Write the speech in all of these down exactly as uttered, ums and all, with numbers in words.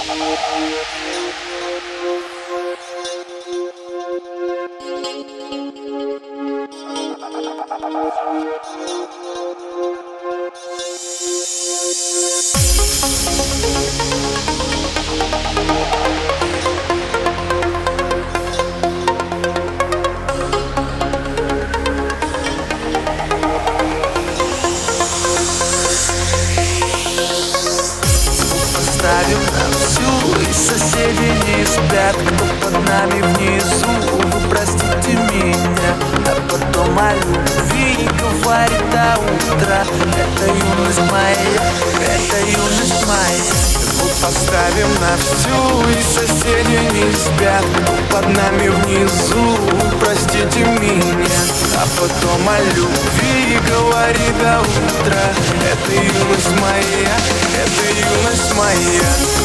Ставим на всю, и соседи не спят. Кто под нами внизу, вы простите меня. А потом о любви говорит до утра. Это юность моя, это юность моя. Звук поставим на всю, и соседи не спят. Кто под нами внизу, вы простите меня. А потом о любви говорит до утра. Это юность моя, это юность моя.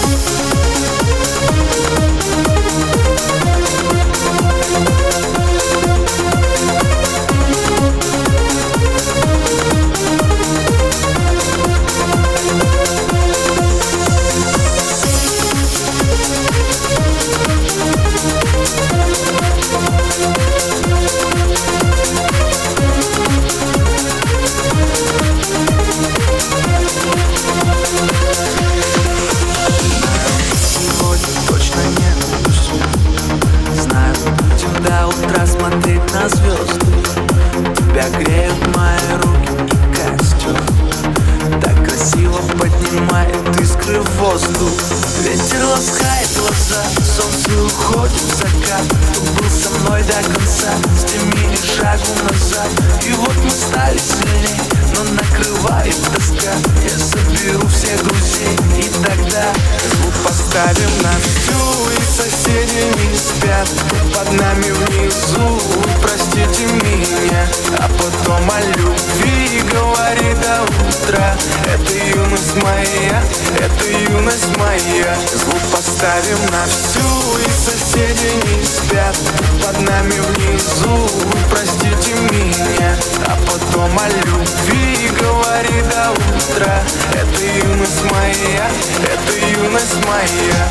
Смотреть на звезды, тебя греют мои руки и костюм. Так красиво поднимает искры в воздух. Ветер ласкает глаза, солнце уходит в закат. Кто был со мной до конца, сними ни шагу назад. И вот мы стали сильней, но накрывает тоска. Я соберу всех друзей, и тогда звук поставим на всю, и соседи не спят. Под нами внизу, простите меня. А потом о любви говори до утра. Это юность моя, это юность моя. Звук поставим на всю, и соседи не спят. Под нами внизу, простите меня. А потом о любви говори до утра. Это юность моя, это юность моя.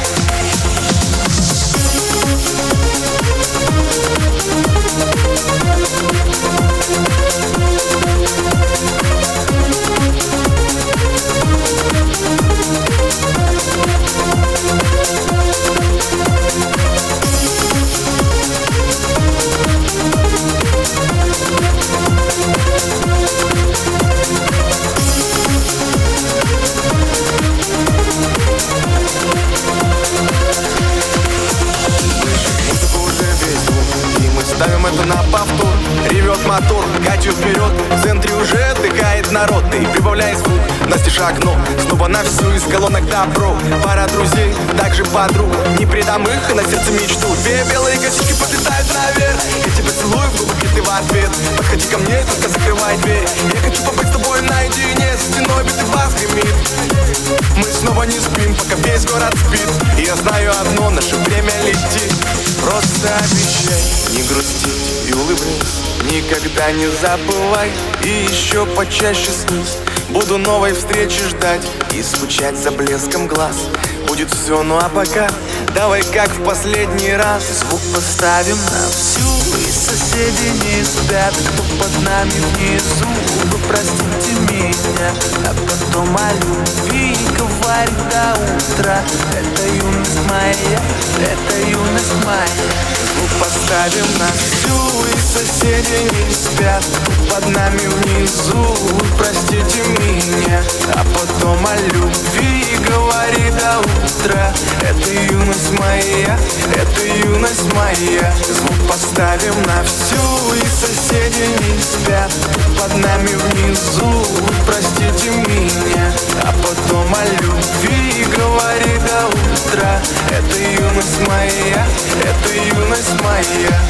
Ставим это на повтор, ревет мотор, катю вперед. В центре уже отдыхает народ, и прибавляй звук, настежь окно. Снова на всю, из колонок добро. Пара друзей, также подруг. Не предам их, на сердце мечту. Две белые косички подлетают наверх. Я тебя целую в губы, и ты в ответ. Подходи ко мне, только закрывай дверь. Я хочу побыть с тобой наедине. За стеной битый бас гремит. Мы снова не спим, пока весь город спит. И я знаю одно, наше время летит. Просто обещай не грустить и улыбнись. Никогда не забывай и еще почаще снись. Буду новой встречи ждать и скучать за блеском глаз. Будет все, ну а пока давай как в последний раз. Звук поставим на всю, и соседи не спят. Кто под нами внизу, вы простите меня. А потом о любви говорит до утра. Это юность моя, это юность моя. Звук поставим на всю, и соседи не спят. Под нами внизу, вы простите меня. А потом о любви говори до утра. Это юность моя, это юность моя. Звук поставим на всю, и соседи не спят. Под нами внизу, вы простите меня. А потом о любви говори до утра. Это юность моя, это юность моя.